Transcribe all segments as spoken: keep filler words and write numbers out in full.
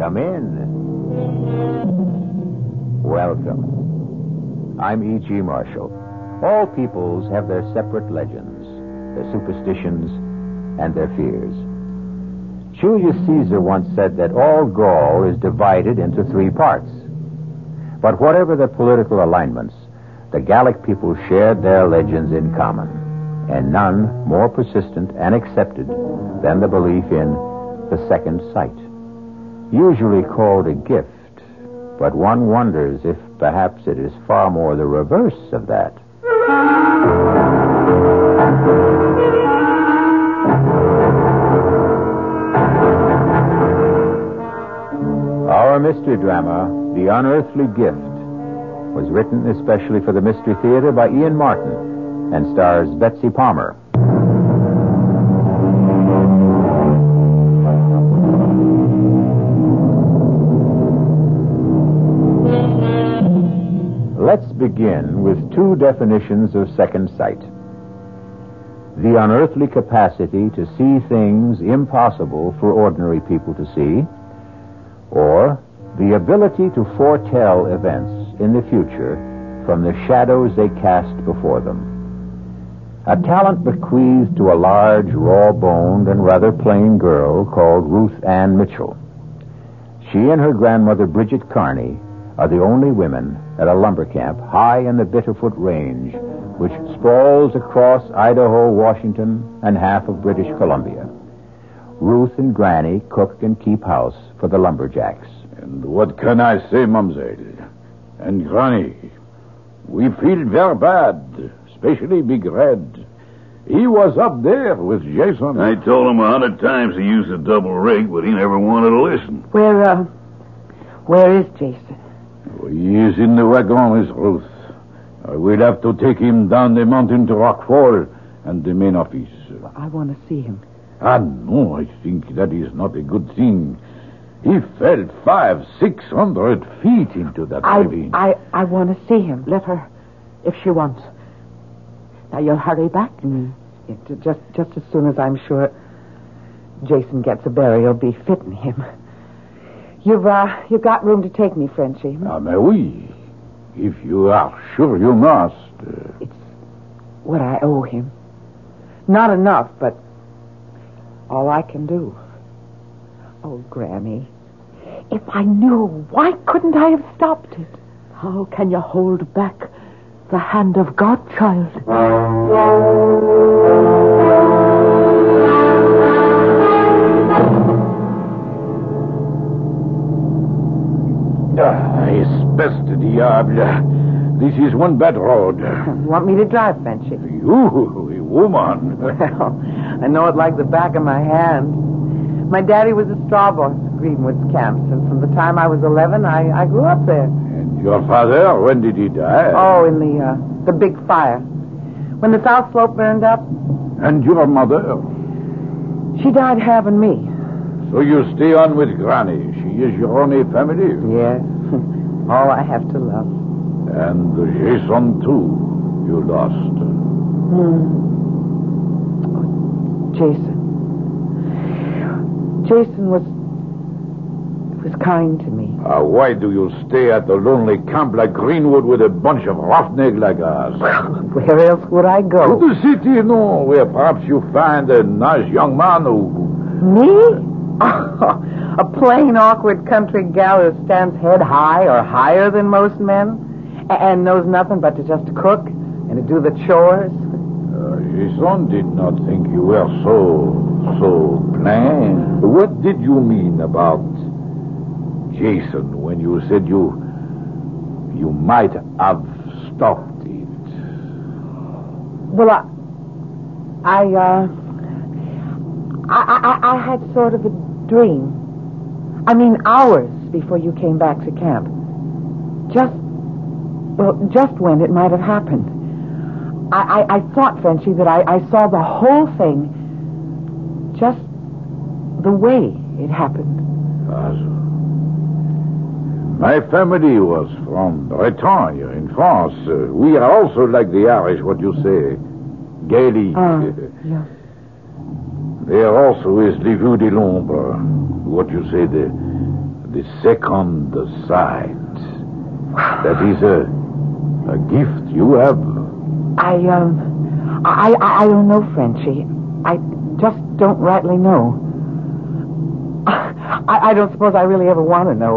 Come in. Welcome. I'm E G. Marshall. All peoples have their separate legends, their superstitions, and their fears. Julius Caesar once said that all Gaul is divided into three parts. But whatever their political alignments, the Gallic people shared their legends in common, and none more persistent and accepted than the belief in the second sight. Usually called a gift, but one wonders if perhaps it is far more the reverse of that. Our mystery drama, The Unearthly Gift, was written especially for the Mystery Theater by Ian Martin and stars Betsy Palmer. Let's begin with two definitions of second sight. The unearthly capacity to see things impossible for ordinary people to see, or the ability to foretell events in the future from the shadows they cast before them. A talent bequeathed to a large, raw-boned, and rather plain girl called Ruth Ann Mitchell. She and her grandmother, Bridget Carney, are the only women at a lumber camp high in the Bitterfoot Range, which sprawls across Idaho, Washington, and half of British Columbia. Ruth and Granny cook and keep house for the lumberjacks. And what can I say, Mamselle? And Granny, we feel very bad, especially Big Red. He was up there with Jason. I told him a hundred times to use the double rig, but he never wanted to listen. Where, uh, where is Jason? He is in the wagon, Miss Ruth. I will have to take him down the mountain to Rockfall and the main office. Well, I want to see him. Ah, no, I think that is not a good thing. He fell five, six hundred feet into that I, ravine. I, I want to see him. Let her, if she wants. Now, you'll hurry back? Mm. Yeah, just, just as soon as I'm sure Jason gets a burial be fitting him. You've, uh, you've got room to take me, Frenchie. Ah, mais oui. If you are sure you must. Uh... It's what I owe him. Not enough, but all I can do. Oh, Granny, if I knew, why couldn't I have stopped it? How can you hold back the hand of God, child? Ah, espèce de diable. This is one bad road. You want me to drive, Frenchy? You, a woman. Well, I know it like the back of my hand. My daddy was a straw boss at Greenwood's camps, and from the time I was eleven, I, I grew up there. And your father, when did he die? Oh, in the, uh, the big fire. When the South Slope burned up. And your mother? She died having me. So you stay on with Granny. She is your only family? Yes. All I have to love. And Jason, too, you lost. Hmm. Oh, Jason. Jason was... was kind to me. Uh, why do you stay at the lonely camp like Greenwood with a bunch of roughnecks like us? Where else would I go? To the city, no, where perhaps you find a nice young man who... Me? Oh, a plain, awkward country gal who stands head high or higher than most men and knows nothing but to just cook and to do the chores. Uh, Jason did not think you were so, so plain. What did you mean about Jason when you said you, you might have stopped it? Well, I, I, uh, I, I, I had sort of a dream. I mean, hours before you came back to camp. Just, well, just when it might have happened. I, I, I thought, Frenchy, that I, I saw the whole thing just the way it happened. Uh, my family was from Bretagne in France. Uh, we are also like the Irish, what you say, Gaelic. Uh, yeah. There also is the Vue de l'Ombre, what you say, the The second sight. That is a, a gift you have. I, um, I, I, I don't know, Frenchie. I just don't rightly know. I, I don't suppose I really ever want to know.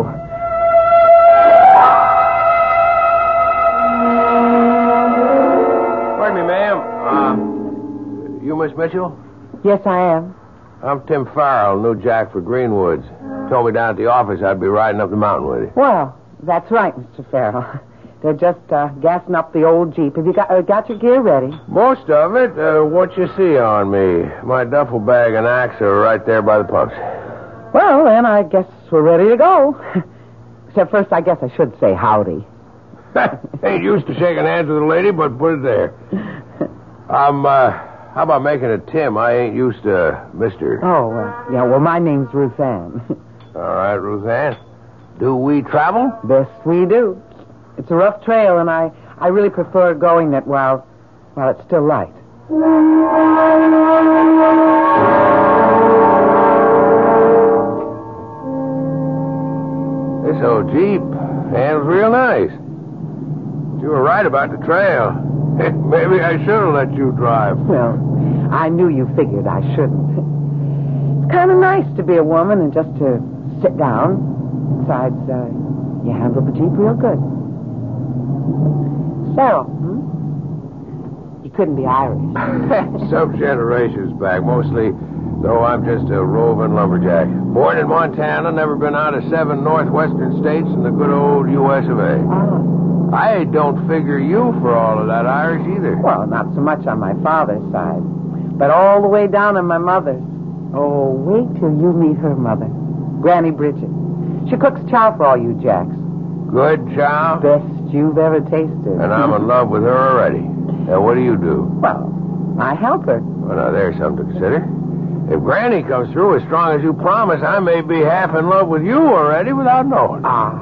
Pardon me, ma'am. Uh, you Miss Mitchell? Yes, I am. I'm Tim Farrell, new jack for Greenwoods. Told me down at the office I'd be riding up the mountain with you. Well, that's right, Mister Farrell. They're just uh, gassing up the old Jeep. Have you got, uh, got your gear ready? Most of it. Uh, what you see on me. My duffel bag and axe are right there by the pumps. Well, then I guess we're ready to go. Except first, I guess I should say howdy. Ain't used to shaking hands with a lady, but put it there. I'm, uh, how about making it Tim? I ain't used to Mister Oh, uh, yeah, well, my name's Ruth Ann. All right, Ruth Ann. Do we travel? Yes, we do. It's a rough trail, and I, I really prefer going it while, while it's still light. This old Jeep handles real nice. You were right about the trail. Maybe I should have let you drive. Well, I knew you figured I shouldn't. It's kind of nice to be a woman and just to sit down. Besides, uh, you handle the Jeep real good. Farrell, hmm? You couldn't be Irish. Some generations back, mostly, though I'm just a roving lumberjack. Born in Montana, never been out of seven northwestern states in the good old U S of A. Oh. I don't figure you for all of that Irish either. Well, not so much on my father's side, but all the way down on my mother's. Oh, wait till you meet her mother, Granny Bridget. She cooks chow for all you jacks. Good chow? Best you've ever tasted. And I'm in love with her already. Now, what do you do? Well, I help her. Well, now, there's something to consider. If Granny comes through as strong as you promise, I may be half in love with you already without knowing. Ah.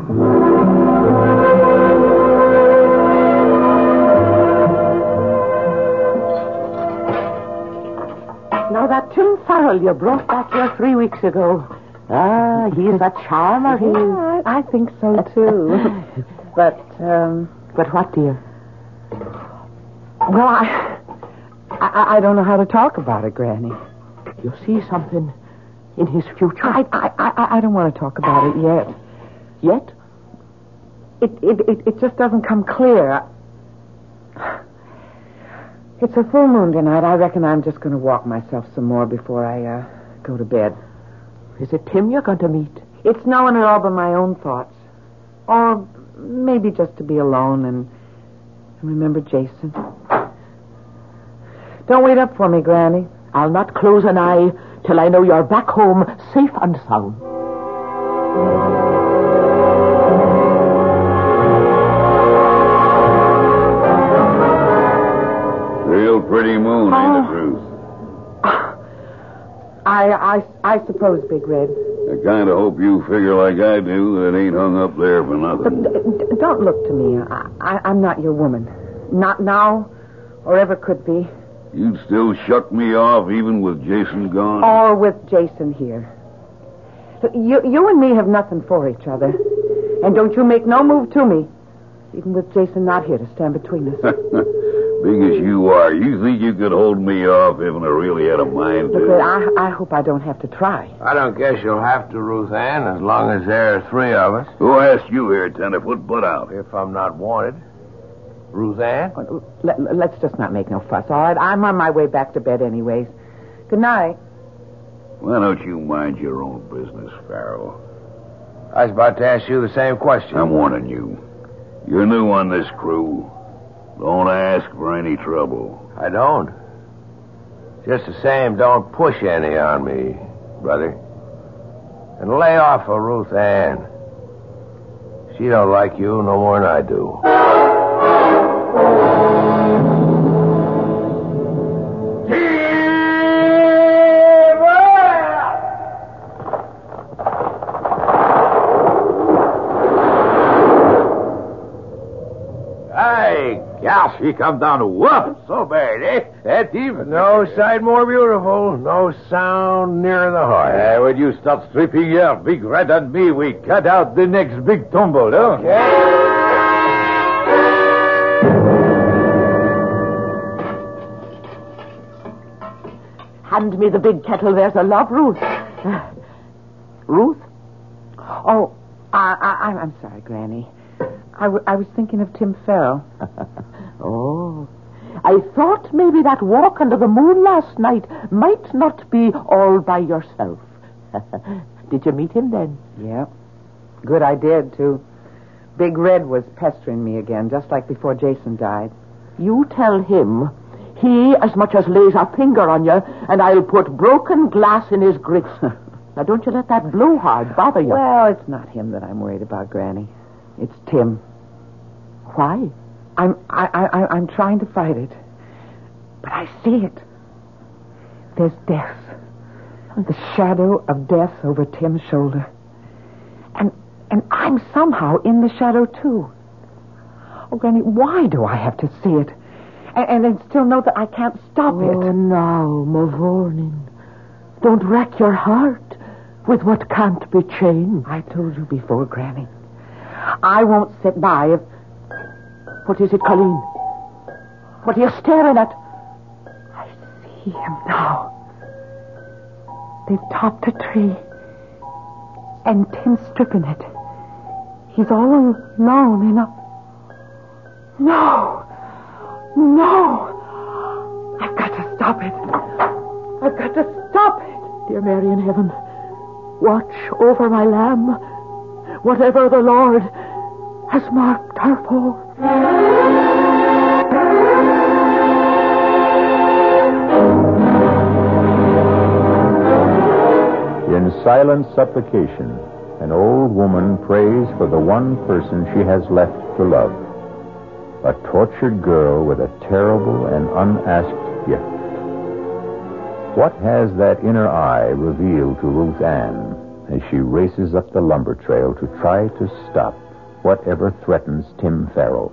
Now, that Tim Farrell you brought back here three weeks ago. Ah, he's a charmer, he is. Yeah, I think so, too. But, um... But what, dear? Well, I, I... I don't know how to talk about it, Granny. You see something in his future? I, I, I, I don't want to talk about it yet. Yet? It, it, it, it just doesn't come clear. It's a full moon tonight. I reckon I'm just going to walk myself some more before I, uh, go to bed. Is it Tim you're going to meet? It's no one at all but my own thoughts. Or maybe just to be alone and, and remember Jason. Don't wait up for me, Granny. I'll not close an eye till I know you're back home safe and sound. Real pretty moon, ain't it, Ruth? I, I, I suppose, Big Red. I kind of hope you figure like I do that it ain't hung up there for nothing. But d- d- don't look to me. I, I, I'm not your woman. Not now, or ever could be. You'd still shuck me off even with Jason gone? Or with Jason here. You, you and me have nothing for each other. And don't you make no move to me, even with Jason not here to stand between us. Big as you are, you think you could hold me off if I really had a mind to? Look, I, I hope I don't have to try. I don't guess you'll have to, Ruth Ann, as long as there are three of us. Who asked you here, Tenderfoot? Put out. If I'm not wanted. Ruth Ann? Let, let's just not make no fuss, all right? I'm on my way back to bed anyways. Good night. Why don't you mind your own business, Farrell? I was about to ask you the same question. I'm warning you. You're new on this crew. Don't ask for any trouble. I don't. Just the same, don't push any on me, brother. And lay off of Ruth Ann. She don't like you no more than I do. Ah, she come down. Whoop, so bad, eh? That even. No sight more beautiful, no sound nearer the heart. Uh, when you start stripping here, Big Red and me, we cut out the next big tumble, huh? Okay. Hand me the big kettle. There's a love, Ruth. Uh, Ruth? Oh, I, I, I'm sorry, Granny. I, w- I was thinking of Tim Farrell. Oh, I thought maybe that walk under the moon last night might not be all by yourself. Did you meet him then? Yeah. Good, I did, too. Big Red was pestering me again, just like before Jason died. You tell him he as much as lays a finger on you, and I'll put broken glass in his grits. Now, don't you let that blowhard bother you. Well, it's not him that I'm worried about, Granny. It's Tim. Why? I'm I, I, I'm trying to fight it, but I see it. There's death. The shadow of death over Tim's shoulder. And and I'm somehow in the shadow, too. Oh, Granny, why do I have to see it? And, and then still know that I can't stop oh, it? Oh, now, Mavournin. Don't wreck your heart with what can't be changed. I told you before, Granny. I won't sit by if... What is it, Colleen? What are you staring at? I see him now. They've topped a tree, and Tim's stripping it. He's all alone in a... No! No! I've got to stop it. I've got to stop it. Dear Mary in heaven, watch over my lamb. Whatever the Lord has marked her for. In silent supplication, an old woman prays for the one person she has left to love. A tortured girl with a terrible and unasked gift. What has that inner eye revealed to Ruth Ann as she races up the lumber trail to try to stop whatever threatens Tim Farrell?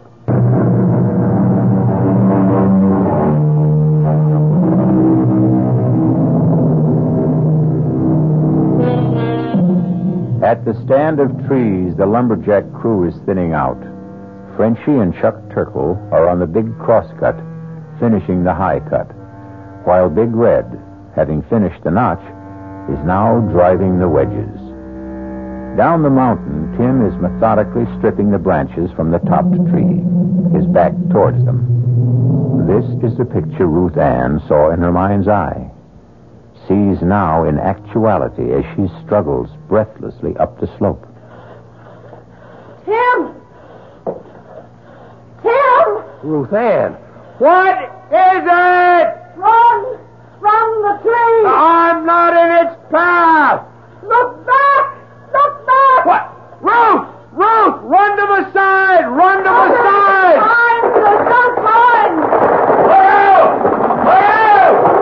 At the stand of trees, the lumberjack crew is thinning out. Frenchie and Chuck Turkle are on the big crosscut, finishing the high cut, while Big Red, having finished the notch, is now driving the wedges. Down the mountain, Tim is methodically stripping the branches from the topped tree, his back towards them. This is the picture Ruth Ann saw in her mind's eye, sees now in actuality as she struggles breathlessly up the slope. Tim! Tim! Ruth Ann, what is it? Run! From the tree! I'm not in its path! Look back! Look back! What? Ruth! Ruth! Run to the side! Run to the side! Mine! The stunt mine! Help! Help!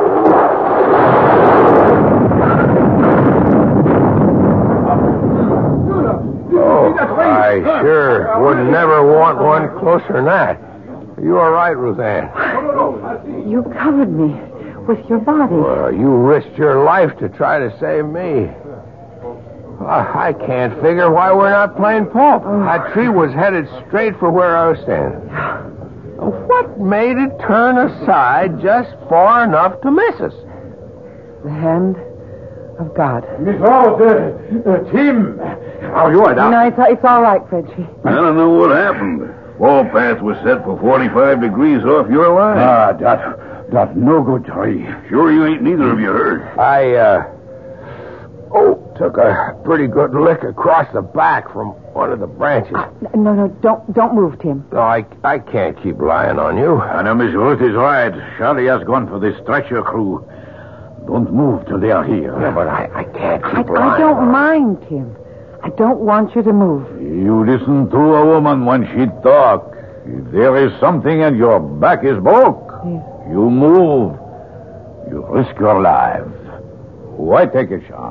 Oh, I sure would never want one closer than that. You are right, Ruth Ann. You covered me with your body. Well, you risked your life to try to save me. I can't figure why we're not playing pulp. That tree was headed straight for where I was standing. What made it turn aside just far enough to miss us? The hand of God. Miss Rose, uh, uh, Tim, are you all right? No, it's, it's all right, Frenchie. I don't know what happened. Wall path was set for forty-five degrees off your line. Ah, that, that no good tree. Sure you ain't neither of you hurt? I, uh... Oh, took a pretty good lick across the back from one of the branches. Uh, no, no, don't don't move, Tim. No, I, I can't keep lying on you. I know Miss Ruth is right. Charlie has gone for the stretcher crew. Don't move till they are here. Yeah, but I, I can't I, keep lying. I don't mind, Tim. I don't want you to move. You listen to a woman when she talk. If there is something and your back is broke, Yes. you move. You risk your life. Why take a chance?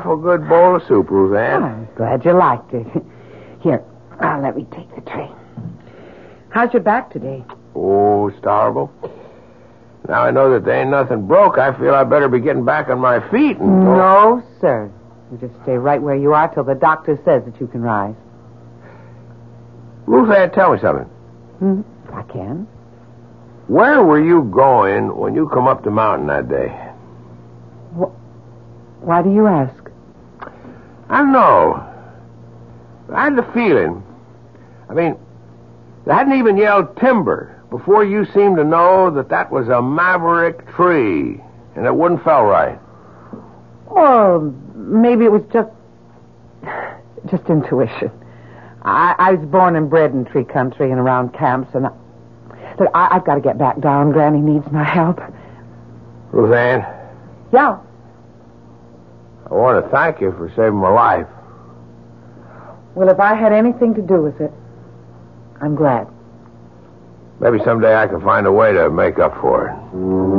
awful good bowl of soup, Ruthann. I'm glad you liked it. Here, uh, let me take the tray. How's your back today? Oh, it's tolerable. Now I know that there ain't nothing broke. I feel I better be getting back on my feet. And no, sir. You just stay right where you are till the doctor says that you can rise. Ruthann, tell me something. Hmm, I can. Where were you going when you come up the mountain that day? Wh- Why do you ask? I don't know. I had the feeling. I mean, they hadn't even yelled timber before you seemed to know that that was a maverick tree and it wouldn't fell right. Well, maybe it was just... just intuition. I, I was born and bred in tree country and around camps, and I, look, I, I've got to get back down. Granny needs my help. Ruthann, Yeah. I want to thank you for saving my life. Well, if I had anything to do with it, I'm glad. Maybe someday I can find a way to make up for it.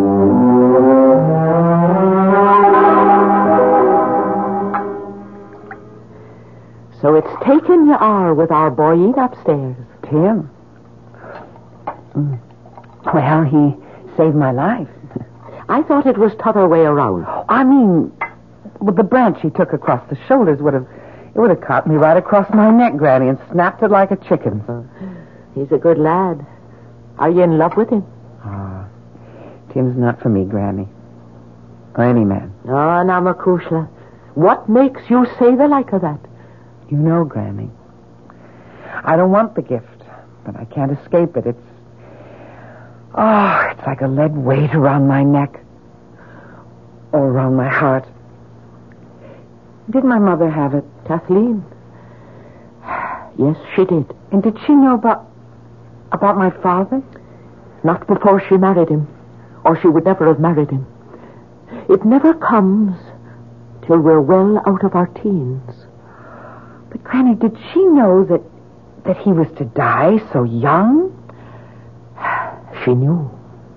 So it's taken you are with our boy upstairs. Tim? Mm. Well, he saved my life. I thought it was t'other way around. I mean, well, the branch he took across the shoulders would have... It would have caught me right across my neck, Granny, and snapped it like a chicken. He's a good lad. Are you in love with him? Ah, Tim's not for me, Granny. Or any man. Oh, now, Makushla, what makes you say the like of that? You know, Granny, I don't want the gift, but I can't escape it. It's... Oh, it's like a lead weight around my neck. Or around my heart. Did my mother have it? Kathleen? Yes, she did. And did she know about... about my father? Not before she married him, or she would never have married him. It never comes till we're well out of our teens. But, Granny, did she know that that he was to die so young? She knew.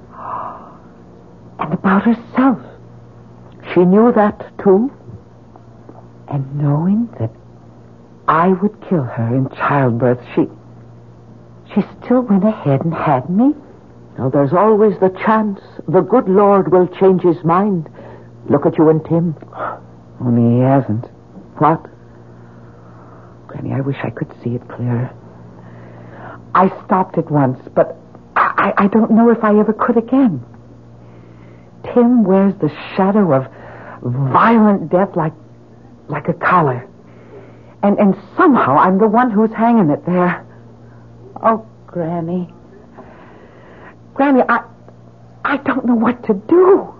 And about herself? She knew that, too. And knowing that I would kill her in childbirth, she... she still went ahead and had me? Now, there's always the chance the good Lord will change his mind. Look at you and Tim. Only he hasn't. What? Granny, I wish I could see it clearer. I stopped it once, but I, I don't know if I ever could again. Tim wears the shadow of violent death like like a collar. And and somehow I'm the one who's hanging it there. Oh, Granny. Granny, I I don't know what to do.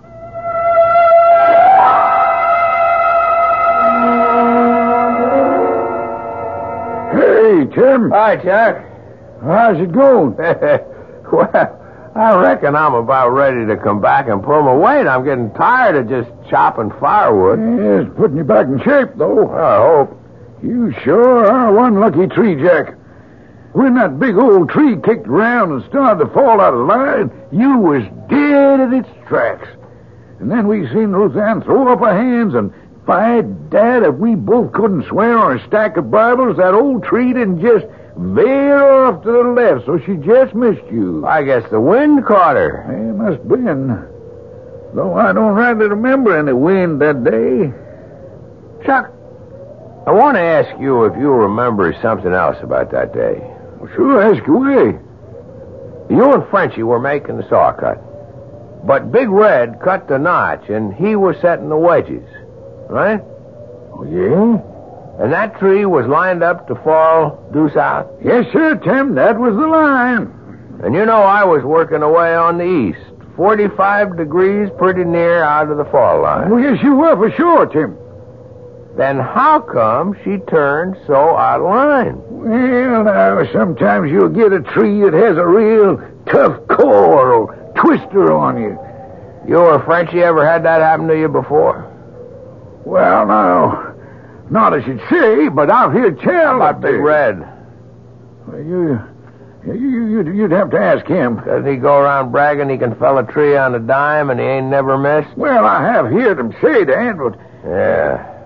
Hey, Tim. Hi, Chuck. How's it going? Well, I reckon I'm about ready to come back and pull my weight. I'm getting tired of just chopping firewood. Yeah, it's putting you back in shape, though. I hope. You sure are one lucky tree, Jack. When that big old tree kicked around and started to fall out of line, you was dead at its tracks. And then we seen Ruthann throw up her hands, and by Dad, if we both couldn't swear on a stack of Bibles, that old tree didn't just veer off to the left, so she just missed you. I guess the wind caught her. It must been. Though I don't rightly remember any wind that day. Chuck, I want to ask you if you remember something else about that day. Well, sure, ask away. You and Frenchie were making the saw cut. But Big Red cut the notch, and he was setting the wedges. Right? Oh, yeah? And that tree was lined up to fall due south? Yes, sir, Tim. That was the line. And you know I was working away on the east. forty-five degrees pretty near out of the fall line. Oh, yes, you were for sure, Tim. Then how come she turned so out of line? Well, now, sometimes you'll get a tree that has a real tough core or twister on you. You or Frenchie ever had that happen to you before? Well, now, not as you'd say, but I've heard tell. How about Big Red? Well, you, you, you, you'd have to ask him. Doesn't he go around bragging he can fell a tree on a dime and he ain't never missed? Well, I have heard him say that, but... Yeah.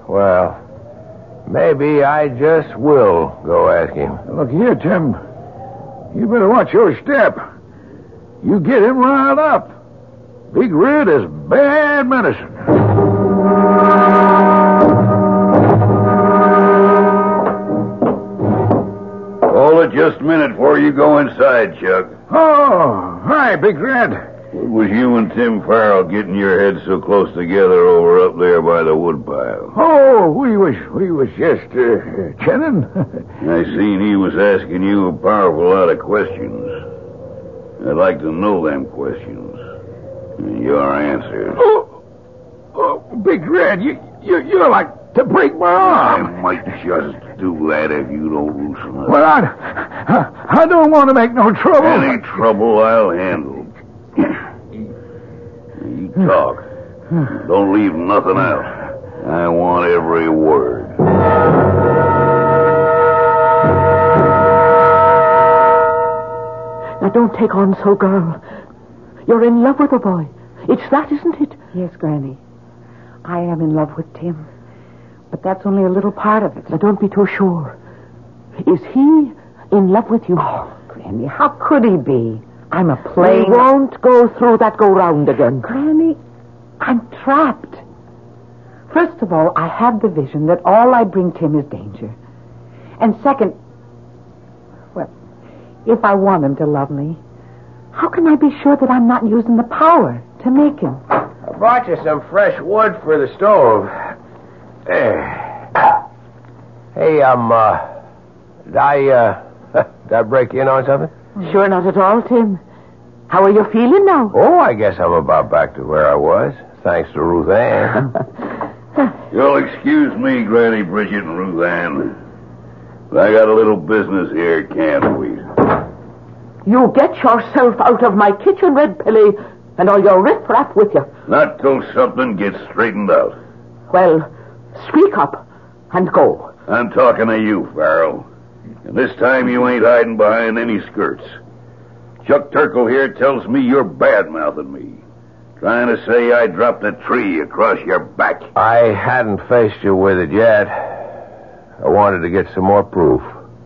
Well, maybe I just will go ask him. Look here, Tim. You better watch your step. You get him riled up. Big Red is bad medicine. Hold it just a minute before you go inside, Chuck. Oh, hi, Big Red. What was you and Tim Farrell getting your heads so close together over up there by the woodpile? Oh, we was we was just uh, chatting. I seen he was asking you a powerful lot of questions. I'd like to know them questions and your answers. Oh, oh, Big Red, you you you're like to break my I arm. might just do that if you don't loosen up. Well, I, I, I don't want to make no trouble. Any trouble I'll handle. You talk. Don't leave nothing out. I want every word. Now, don't take on so, girl. You're in love with the boy. It's that, isn't it? Yes, Granny. I am in love with Tim. But that's only a little part of it. Now, don't be too sure. Is he in love with you? Oh, Granny, how could he be? I'm a plain... We won't go through that go-round again. Granny, I'm trapped. First of all, I have the vision that all I bring Tim is danger. And second, well, if I want him to love me, how can I be sure that I'm not using the power to make him? I brought you some fresh wood for the stove. There. Hey, um, uh, did I, uh, did I break in on something? Sure not at all, Tim. How are you feeling now? Oh, I guess I'm about back to where I was, thanks to Ruth Ann. You'll excuse me, Granny Bridget and Ruth Ann. But I got a little business here, can't we? You get yourself out of my kitchen, Red Pilly, and all your riff-raff with you. Not till something gets straightened out. Well, speak up and go. I'm talking to you, Farrell. And this time you ain't hiding behind any skirts. Chuck Turkle here tells me you're bad-mouthing me. Trying to say I dropped a tree across your back. I hadn't faced you with it yet. I wanted to get some more proof.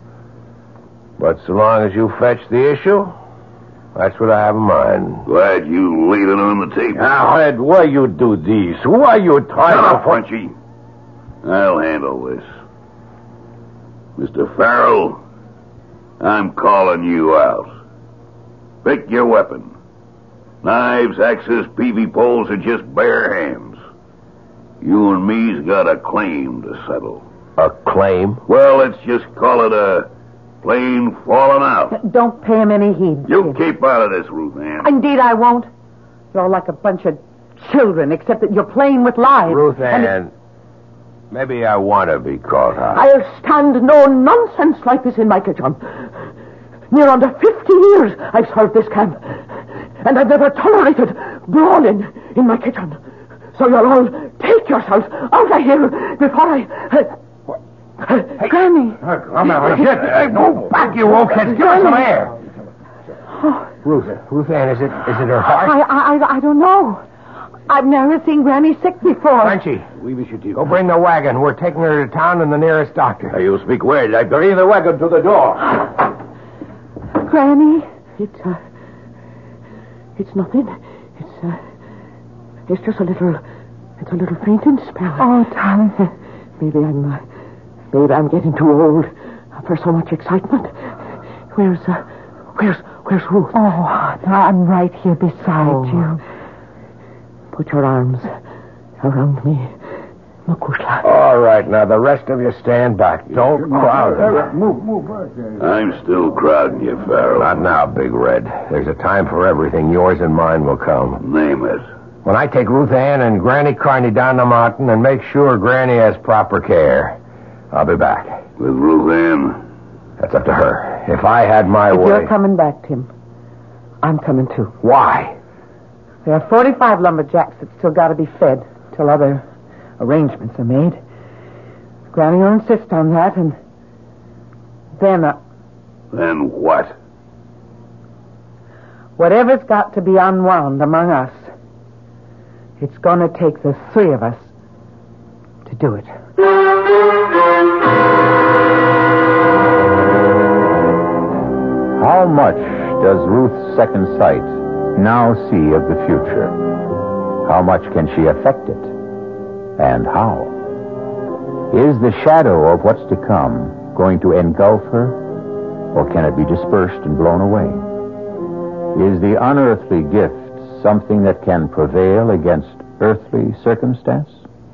But so long as you fetch the issue, that's what I have in mind. Glad you laid it on the table. Now, Ed, why you do this? Why you trying Now, to... Frenchy. I'll handle this. Mister Farrell, I'm calling you out. Pick your weapon. Knives, axes, peavey poles, or just bare hands. You and me's got a claim to settle. A claim? Well, let's just call it a plain falling out. Don't pay him any heed. You keep out of this, Ruth Ann. Indeed, I won't. You're like a bunch of children, except that you're playing with lies. Ruth And Ann, it- maybe I want to be caught out. I'll stand no nonsense like this in my kitchen. Near under fifty years I've served this camp, and I've never tolerated brawling in my kitchen. So you'll all take yourselves out of here before I... Uh, Hey, Granny. Come on, get hey, no back, you old kids. Give us some air. Ruth, Ruth Ann, is it is it her heart? I, I, I don't know. I've never seen Granny sick before. Frenchy, go bring the wagon. We're taking her to town and the nearest doctor. Hey, you speak well. I bring the wagon to the door. Granny? It's, uh... It's nothing. It's, uh... It's just a little... It's a little fainting spell. Oh, darling. Maybe I'm, uh... Maybe I'm getting too old for so much excitement. Where's, uh... Where's... Where's Ruth? Oh, I'm right here beside Oh. you. Put your arms around me, Makushla. All right, now the rest of you stand back. Don't crowd. Move, move back there. I'm still crowding you, Farrell. Not now, Big Red. There's a time for everything. Yours and mine will come. Name it. When I take Ruth Ann and Granny Carney down the mountain and make sure Granny has proper care, I'll be back. With Ruth Ann. That's up to her. If I had my If way... you're coming back, Tim, I'm coming too. Why? There are forty-five lumberjacks that still got to be fed till other arrangements are made. Granny will insist on that, and then, uh, Then what? whatever's got to be unwound among us, it's going to take the three of us to do it. How much does Ruth's second sight now see of the future? How much can she affect it? And how? Is the shadow of what's to come going to engulf her, or can it be dispersed and blown away? Is the unearthly gift something that can prevail against earthly circumstance?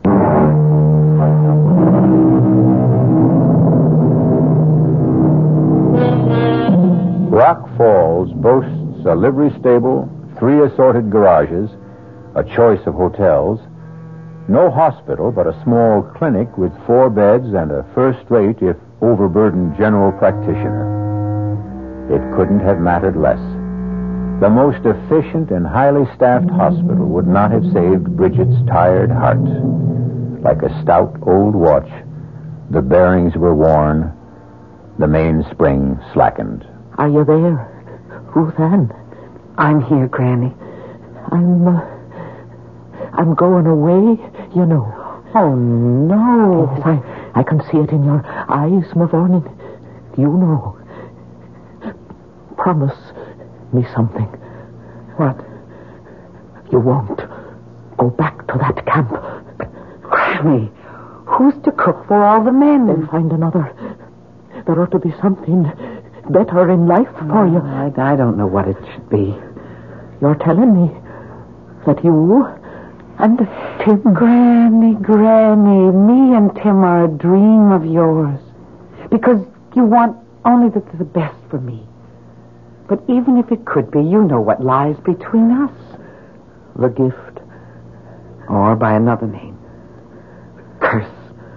Rock Falls boasts a livery stable, three assorted garages, a choice of hotels, no hospital but a small clinic with four beds and a first-rate, if overburdened, general practitioner. It couldn't have mattered less. The most efficient and highly staffed hospital would not have saved Bridget's tired heart. Like a stout old watch, the bearings were worn, the mainspring slackened. Are you there, Ruth Ann? I'm here, Granny. I'm, uh, I'm going away, you know. Oh, no. Yes, I, I can see it in your eyes, Mavourneen. You know. Promise me something. What? You won't go back to that camp. Granny, who's to cook for all the men? Then find another. There ought to be something better in life for oh, you. I, I don't know what it should be. You're telling me that you and Tim... Granny, Granny, me and Tim are a dream of yours. Because you want only the, the best for me. But even if it could be, you know what lies between us. The gift. Or by another name. Curse.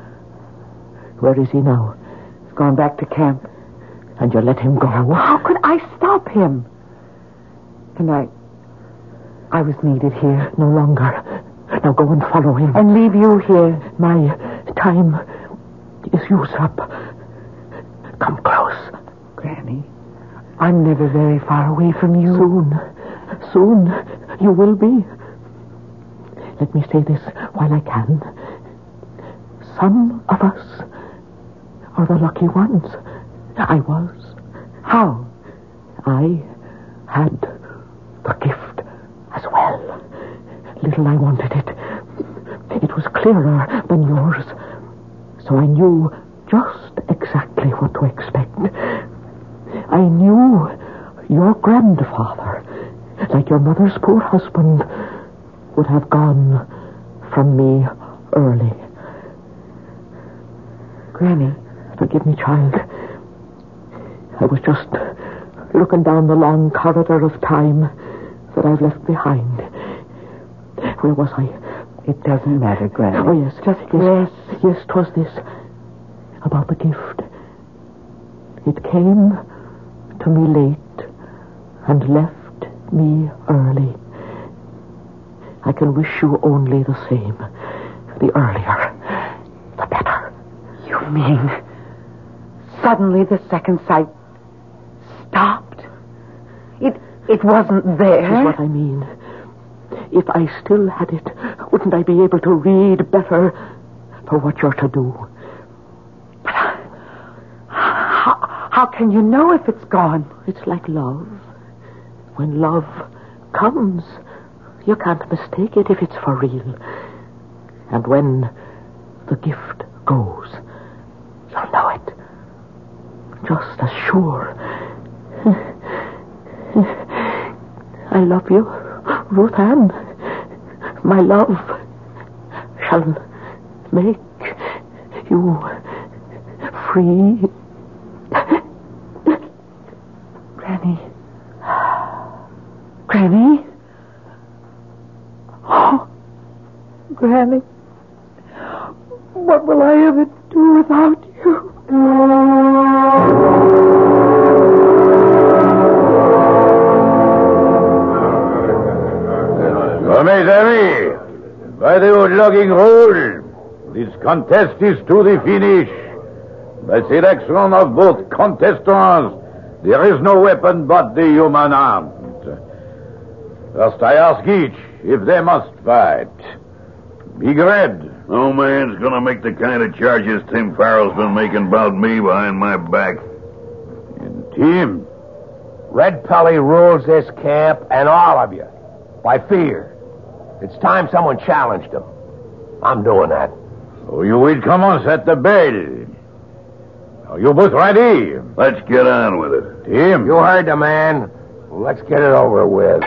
Where is he now? He's gone back to camp. And you let him go? How could I stop him? And I... I was needed here. No longer. Now go and follow him. And leave you here. My time is used up. Come close. Granny, I'm never very far away from you. Soon. Soon you will be. Let me say this while I can. Some of us are the lucky ones. I was. How? I had the gift as well. Little I wanted it. It was clearer than yours. So I knew just exactly what to expect. I knew your grandfather, like your mother's poor husband, would have gone from me early. Granny, forgive me, child. I was just looking down the long corridor of time that I've left behind. Where was I? It doesn't matter, Granny. Oh, yes. Just yes. Yes, yes, 'twas this. About the gift. It came to me late and left me early. I can wish you only the same. The earlier, the better. You mean suddenly the second sight stopped? It it wasn't there? That's what I mean. If I still had it, wouldn't I be able to read better for what you're to do? But how, how can you know if it's gone? It's like love. When love comes, you can't mistake it if it's for real. And when the gift goes, you'll know it. Just as sure. I love you, Ruth Ann. My love shall make you free. Granny. Granny? Oh, Granny. What will I ever do without you? Mes amis, by the old logging roll, this contest is to the finish. By selection of both contestants, there is no weapon but the human arm. First I ask each if they must fight. Big Red. No man's gonna make the kind of charges Tim Farrell's been making about me behind my back. And Tim? Red Pelly rules this camp and all of you by fear. It's time someone challenged him. I'm doing that. So you will come on, set the bell. Are you both ready? Let's get on with it. Tim. You heard the man. Let's get it over with.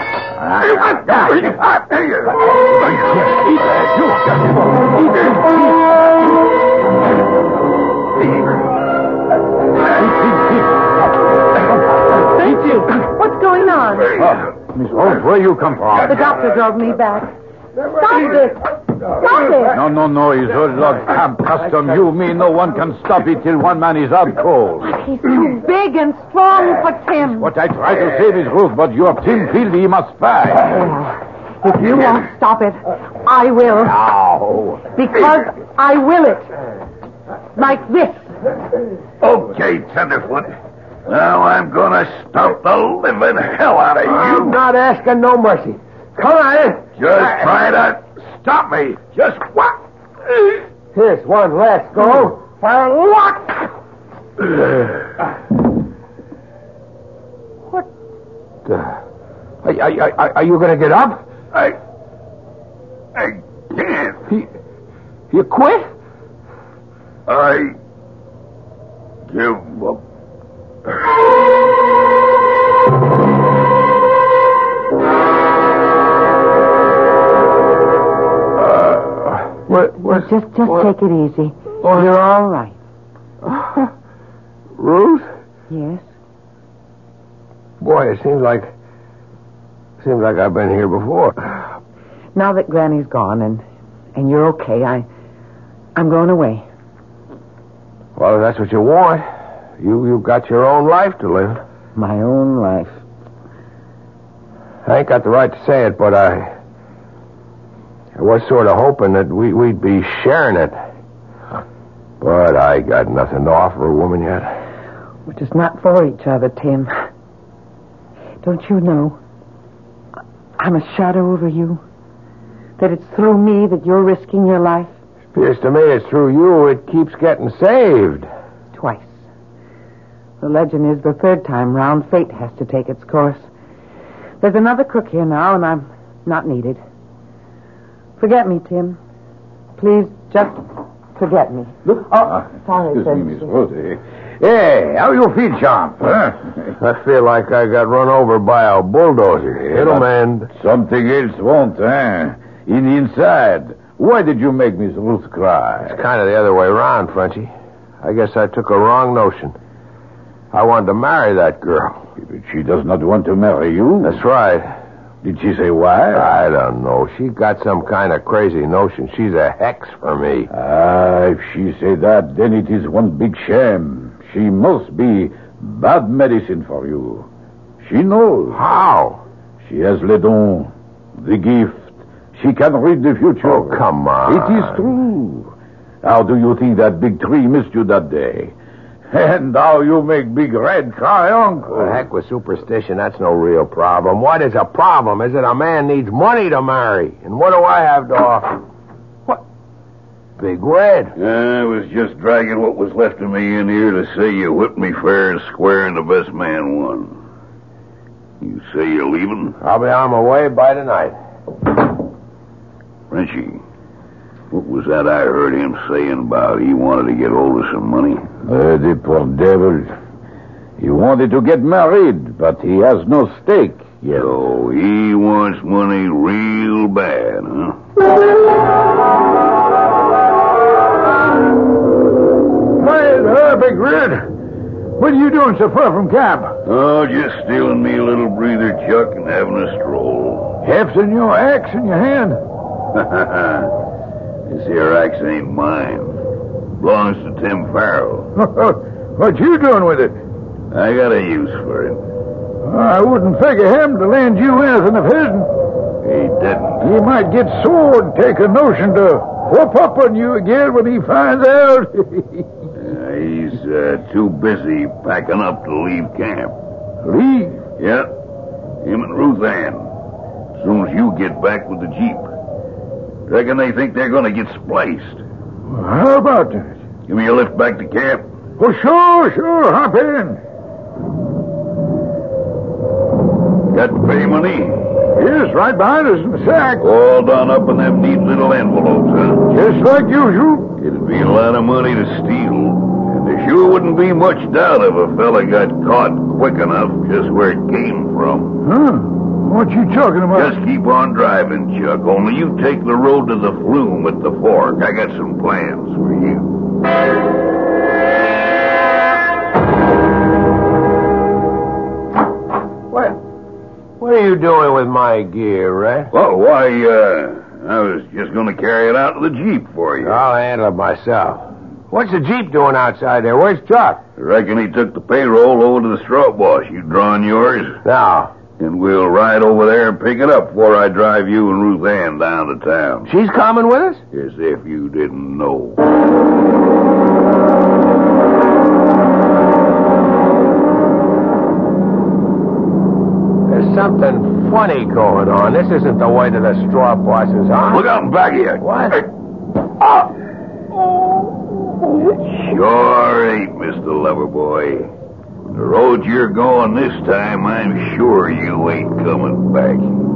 What's going on? Oh, Miss Rose, where you come from? The doctor drove me back. Stop it! Stop it! No, no, no. It's old log camp custom. You mean no one can stop it till one man is out cold. He's too big and strong for Tim. What I try to save is Ruth, but your Tim feels he must fight. Well, if you won't stop it, I will. No. Because I will it. Like this. Okay, Tenderfoot. Now I'm gonna stomp the living hell out of you. I'm not asking no mercy. Come on. Just try to stop me. Just what? Here's one last go for luck. What the... Are, are, are, are you going to get up? I... I can't. You, you quit? I... give up. What, what, just just what? take it easy. What? You're all right. Uh, Ruth? Yes? Boy, it seems like... Seems like I've been here before. Now that Granny's gone and and you're okay, I... I'm going away. Well, if that's what you want. You, you've got your own life to live. My own life. I ain't got the right to say it, but I... I was sort of hoping that we, we'd be sharing it. But I got nothing to offer a woman yet. We're just not for each other, Tim. Don't you know? I'm a shadow over you. That it's through me that you're risking your life. Appears to me it's through you it keeps getting saved. Twice. The legend is the third time round fate has to take its course. There's another crook here now, and I'm not needed. Forget me, Tim. Please, just forget me. Look. Oh, sorry, Excuse me, Miss Miss Rose. Hey, how you feel, champ? Huh? I feel like I got run over by a bulldozer. It'll mend. Something else won't, eh? In the inside. Why did you make Miss Ruth cry? It's kind of the other way around, Frenchie. I guess I took a wrong notion. I wanted to marry that girl. But she does not want to marry you. That's right. Did she say why? I don't know. She got some kind of crazy notion. She's a hex for me. Ah, if she say that, then it is one big shame. She must be bad medicine for you. She knows. How? She has le don, the gift. She can read the future. Oh, come on. It is true. How do you think that big tree missed you that day? And how you make Big Red cry, Uncle. The heck with superstition, that's no real problem. What is a problem is that a man needs money to marry. And what do I have to offer? What? Big Red. I was just dragging what was left of me in here to say you whipped me fair and square and the best man won. You say you're leaving? I'll be on my way by tonight. Frenchie, what was that I heard him saying about he wanted to get hold of some money? Uh, the poor devil. He wanted to get married, but he has no stake yet. So he wants money real bad, huh? Well, uh, Big Red, what are you doing so far from camp? Oh, just stealing me a little breather, Chuck, and having a stroll. Hefting your axe in your hand? This here axe ain't mine. Belongs to Tim Farrell. What you doing with it? I got a use for it. I wouldn't figure him to lend you anything of his. He didn't. He might get sore and take a notion to whoop up on you again when he finds out. uh, he's uh, too busy packing up to leave camp. Leave? Yep. Him and Ruth Ann. As soon as you get back with the Jeep. Reckon they think they're going to get spliced. Well, how about that? Give me a lift back to camp. Oh, sure, sure. Hop in. Got the pay money? Yes, right behind us in the sack. All done up in them neat little envelopes, huh? Just like usual. It'd be a lot of money to steal. And there sure wouldn't be much doubt if a fella got caught quick enough just where it came from. Huh? What you talking about? Just keep on driving, Chuck. Only you take the road to the flume at the fork. I got some plans for you. What? What are you doing with my gear, Red? Oh, why, uh, I was just going to carry it out to the Jeep for you. I'll handle it myself. What's the Jeep doing outside there? Where's Chuck? I reckon he took the payroll over to the straw wash. You drawing yours? No. And we'll ride over there and pick it up before I drive you and Ruth Ann down to town. She's coming with us? As if you didn't know. There's something funny going on. This isn't the way to the straw bosses, huh? Look out in back of you. What? Hey. Oh! It sure ain't, Mister Loverboy. The road you're going this time, I'm sure you ain't coming back.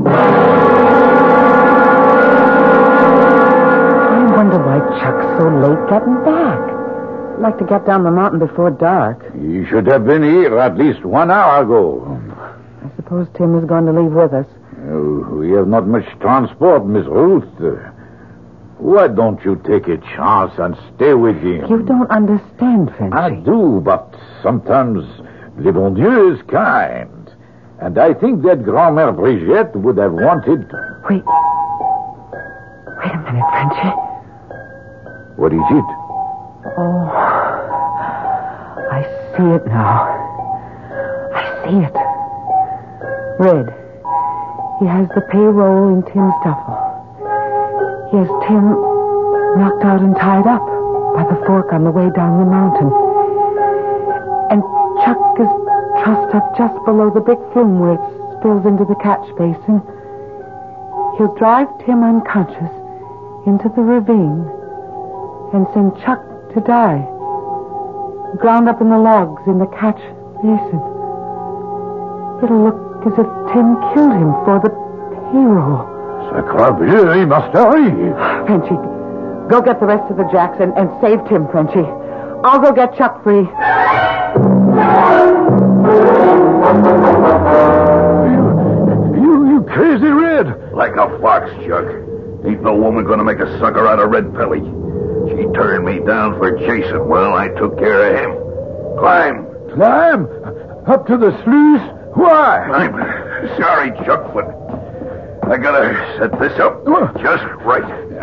I wonder why Chuck's so late getting back. I'd like to get down the mountain before dark. He should have been here at least one hour ago. I suppose Tim is going to leave with us. Uh, we have not much transport, Miss Ruth. Uh, why don't you take a chance and stay with him? You don't understand, Frenchy. I do, but sometimes le bon Dieu is kind. And I think that Grand-Mère Brigitte would have wanted... Wait. Wait a minute, Frenchy. What is it? Oh, I see it now. I see it. Red. He has the payroll in Tim's duffel. He has Tim knocked out and tied up by the fork on the way down the mountain. And Chuck is trussed up just below the big flume where it spills into the catch basin. He'll drive Tim unconscious into the ravine and send Chuck to die, ground up in the logs in the catch basin. It'll look as if Tim killed him for the payroll. Sacre bleu, he must die. Frenchy, go get the rest of the jacks and, and save Tim, Frenchy. I'll go get Chuck free. You, you, you crazy, Red. Like a fox, Chuck. Ain't no woman gonna make a sucker out of Red Pelly. She turned me down for Jason. Well, I took care of him. Climb. Climb? Up to the sluice? Why? I'm sorry, Chuck, but I gotta set this up just right.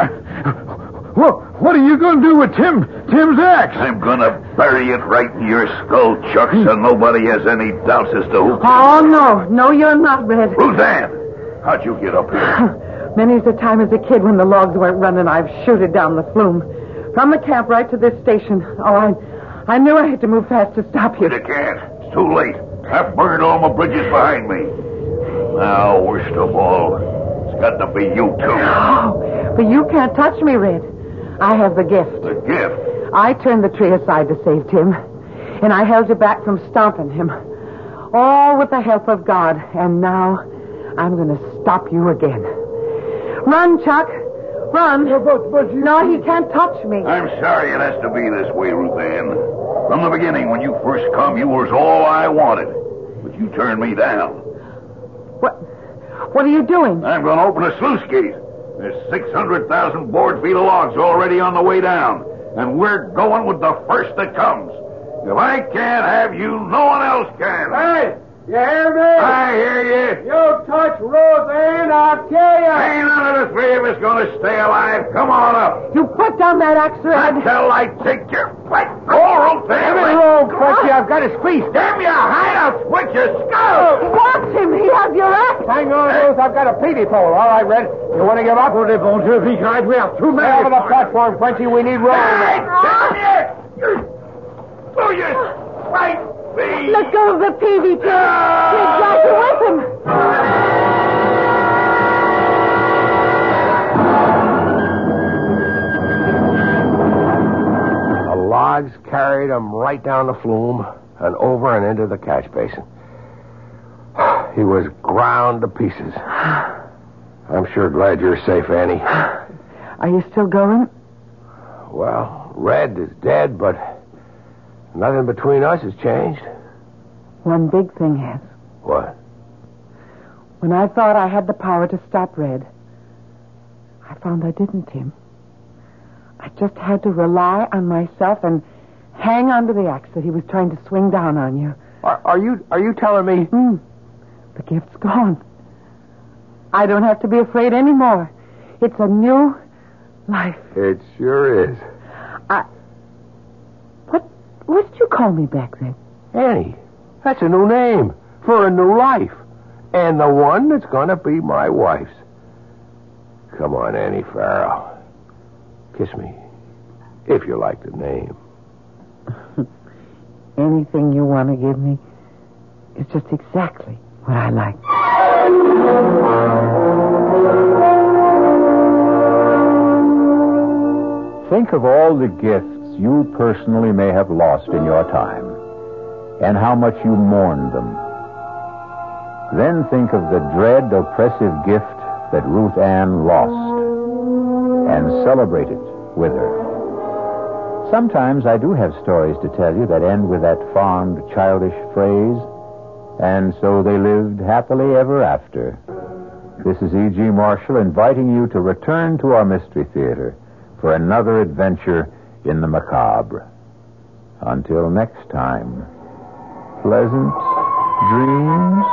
What, what are you going to do with Tim, Tim's axe? I'm gonna bury it right in your skull, Chuck, so nobody has any doubts as to who... Oh, no. No, you're not, Red. Ruth Ann, how'd you get up here? Many's the time as a kid when the logs weren't running, I've shooted down the flume. From the camp right to this station. Oh, I I knew I had to move fast to stop you. You can't. It's too late. I've burned all my bridges behind me. Now, worst of all, it's got to be you two. Oh, but you can't touch me, Red. I have the gift. The gift? I turned the tree aside to save Tim, and I held you back from stomping him. All with the help of God, and now I'm going to stop you again. Run, Chuck. Run. Yeah, but, but you... No, he can't touch me. I'm sorry it has to be this way, Ruth Ann. From the beginning, when you first come, you was all I wanted. But you turned me down. What? What are you doing? I'm going to open a sluice gate. There's six hundred thousand board feet of logs already on the way down. And we're going with the first that comes. If I can't have you, no one else can. Hey, you hear me? I hear you. You touch Ruth Ann, I'll kill you. Ain't none of the three of us going to stay alive. Come on up. You put down that axe, Red. Until I take your fight. Go, Ruth Ann. Give me room, Fletcher. I've got his squeeze. Damn your hideout, split your skull. Watch him. He has your axe. Hang on, Ruth. I've got a peavy pole. All right, Red. You want to give up? Oh, bon Dieu, we can't. We have too many. Stay over the platform, Frenchy. We need room. Hey, damn you. Do you fight me? Let go of the peavy, Tim. He'll drag you with him. right down the flume and over and into the catch basin. He was ground to pieces. I'm sure glad you're safe, Annie. Are you still going? Well, Red is dead, but nothing between us has changed. One big thing has. What? When I thought I had the power to stop Red, I found I didn't, Tim. I just had to rely on myself and hang onto the axe that he was trying to swing down on you. Are, are you are you telling me? Mm. The gift's gone. I don't have to be afraid anymore. It's a new life. It sure is. I... What, what did you call me back then? Annie. That's a new name for a new life. And the one that's going to be my wife's. Come on, Annie Farrell. Kiss me, if you like the name. Anything you want to give me is just exactly what I like. Think of all the gifts you personally may have lost in your time, and how much you mourned them. Then think of the dread, oppressive gift that Ruth Ann lost, and celebrate it with her. Sometimes I do have stories to tell you that end with that fond, childish phrase, and so they lived happily ever after. This is E G. Marshall inviting you to return to our Mystery Theater for another adventure in the macabre. Until next time, pleasant dreams.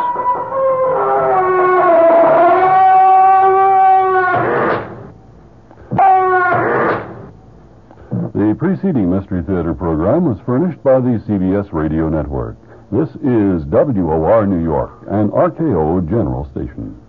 The preceding Mystery Theater program was furnished by the C B S Radio Network. This is W O R New York, an R K O General Station.